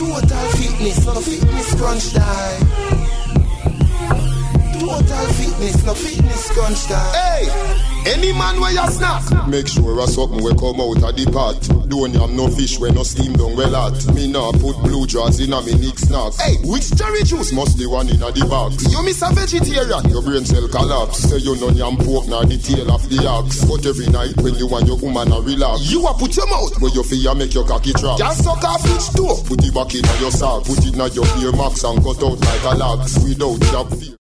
Total fitness, no fitness crunch time. Total fitness, no fitness crunch time. Hey, any man where you snack, make sure a something will come out of the pot. Don't have no fish when no steam down well hot. Me nah put blue jaws in a me nick snack. Hey, which cherry juice must the one in a the box? You miss a vegetarian, your brain cell collapse. Say you no yam pork nor the tail of the ox. But every night when you want your woman to relax, you a put your mouth where you feel make your cocky trap. Just suck off each toe, put it back in your sack. Put it in your ear max and cut out like a lax. Without job fear.